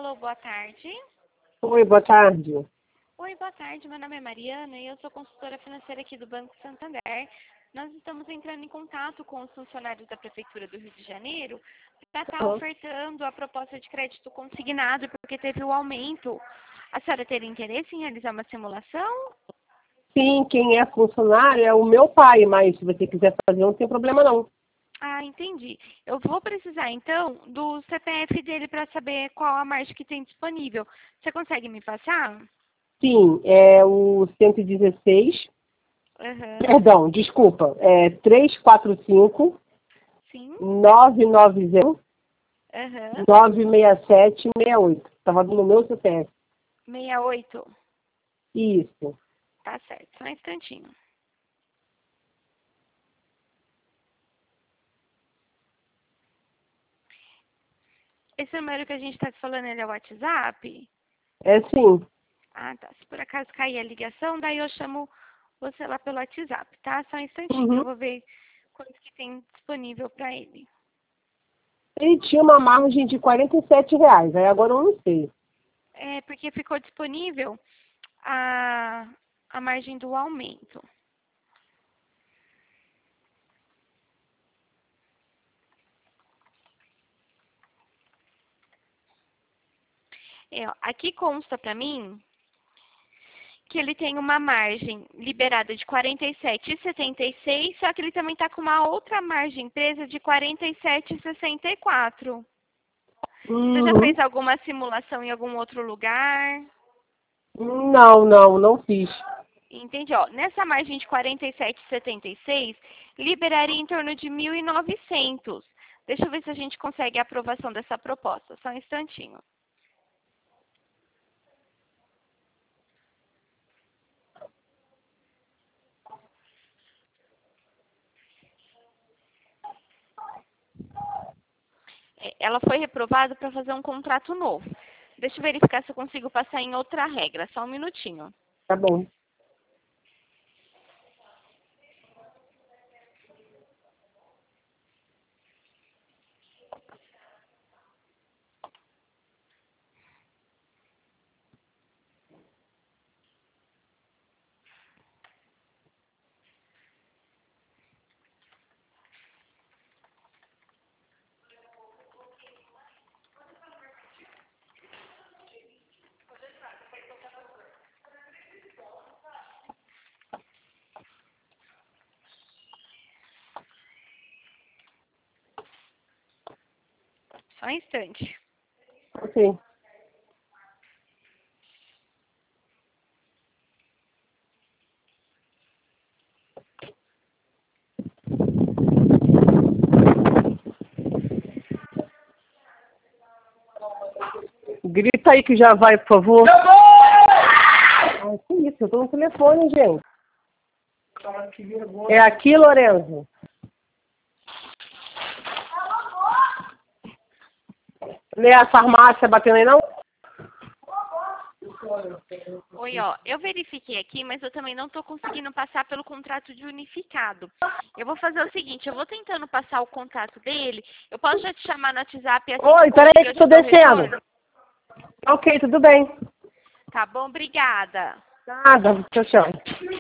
Alô, boa tarde. Oi, boa tarde. Oi, boa tarde. Meu nome é Mariana e eu sou consultora financeira aqui do Banco Santander. Nós estamos entrando em contato com os funcionários da Prefeitura do Rio de Janeiro para estar ofertando a proposta de crédito consignado, porque teve o aumento. A senhora teria interesse em realizar uma simulação? Sim, quem é funcionário é o meu pai, mas se você quiser fazer, não tem problema não. Ah, entendi. Eu vou precisar, então, do CPF dele para saber qual a margem que tem disponível. Você consegue me passar? Sim, é o 116, Aham. perdão, desculpa, é 345 Sim. 990 Aham. 96768. Estava no meu CPF. 68. Isso. Tá certo. Só um instantinho. Esse número que a gente está falando, ele é o WhatsApp? É sim. Ah, tá. Se por acaso cair a ligação, daí eu chamo você lá pelo WhatsApp, tá? Só um instantinho que eu Uhum. vou ver quanto que tem disponível para ele. Ele tinha uma margem de R$ 47, aí agora eu não sei. É porque ficou disponível a, a margem do aumento. É, ó, aqui consta para mim que ele tem uma margem liberada de 47,76, só que ele também está com uma outra margem presa de 47,64. Você já Uhum. fez alguma simulação em algum outro lugar? Não fiz. Entendi, ó. Nessa margem de 47,76, liberaria em torno de 1.900. Deixa eu ver se a gente consegue a aprovação dessa proposta. Só um instantinho. Ela foi reprovada para fazer um contrato novo. Deixa eu verificar se eu consigo passar em outra regra. Só um minutinho. Tá bom. Só um instante. Ok. Grita aí que já vai, por favor. Ah, que isso? Eu tô no telefone, gente. É aqui, Lorenzo. Não é a farmácia batendo aí, não? Oi, ó. Eu verifiquei aqui, mas eu também não estou conseguindo passar pelo contrato de unificado. Eu vou fazer o seguinte, eu vou tentando passar o contato dele. Eu posso já te chamar no WhatsApp assim que Oi, eu peraí conseguir que eu eu tô te dou o descendo. retorno? Ok, tudo bem. Tá bom? Obrigada. Nada, tchau, tchau.